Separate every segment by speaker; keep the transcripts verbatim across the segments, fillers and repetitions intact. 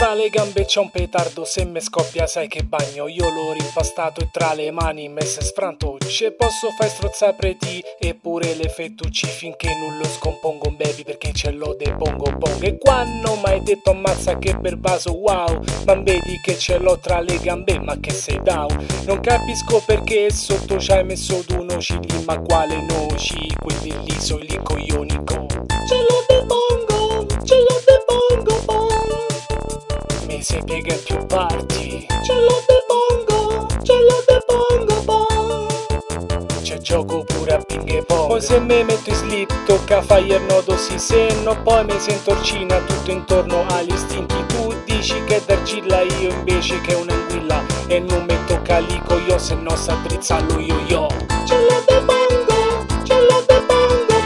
Speaker 1: Tra le gambe c'è un petardo, se me scoppia sai che bagno. Io l'ho rimpastato e tra le mani me se sfranto. Ce posso fai strozzare preti e pure le fettucci finché non lo scompongo un baby perché ce l'ho de pongo pongo. E qua non mai detto ammazza che per vaso wow, ma vedi che ce l'ho tra le gambe ma che sei down. Non capisco perché sotto ci hai messo d'uno cigli, ma quale noci, quelli lì sono i coglioni con. Ce l'ho de pongo, ce l'ho de pongo pongo. Mi si piega in più parti. Ce l'ho de pongo, ce l'ho de pongo pongo. C'è gioco pure a ping e pong. Poi se me metto in slip tocca fare il nodo sì se no, poi mi sento orcina tutto intorno agli istinti. Tu dici che è d'argilla, io invece che un'anguilla. E non mi tocca lì io se no sa drizzarlo io io. Ce l'ho de pongo, ce l'ho de pongo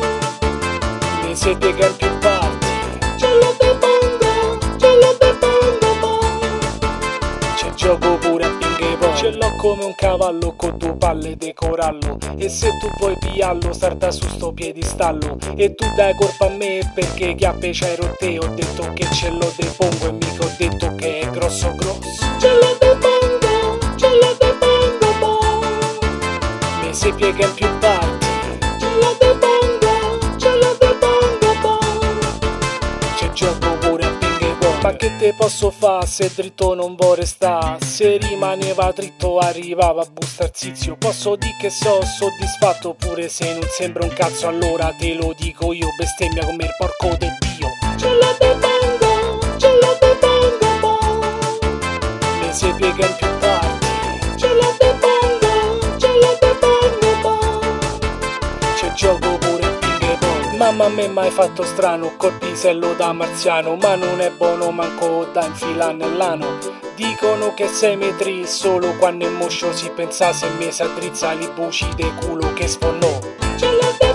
Speaker 1: pongo. Mi si piega in più parti. Ce l'ho de pongo, ce l'ho de pongo pongo. C'è gioco pure a ping e pong. Ce l'ho come un cavallo con due palle de corallo. E se tu vuoi pigliarlo starta su sto piedistallo. E tu dai colpa a me perché chiappe c'hai rotte. Ho detto che ce l'ho de pongo e mica ho detto che è grosso grosso. Ce l'ho de pongo, ce l'ho de pongo pongo. Mi si piega in più parti. Ce l'ho de pongo, ce l'ho de pongo pongo. C'è gioco pure a ping e pong. Ma che te posso fa se dritto non vuoi restare? Se rimaneva dritto arrivava a bustar zizio. Posso dire che so soddisfatto pure se non sembra un cazzo. Allora te lo dico io, bestemmia come il porco de Dio. Ce l'ho de pongo, ce l'ho de pongo pongo. Mi si piega in più parti. Ce l'ho de pongo, ce l'ho de pongo pongo. C'è gioco pure a ping e pong. Mamma a me m'hai fatto strano col pisello da marziano. Ma non è buono manco da infilare nell'ano. Dicono che sei metri solo quando è moscio si pensa se me si addrizza li buci de culo che sfonnò. Ce l'ho de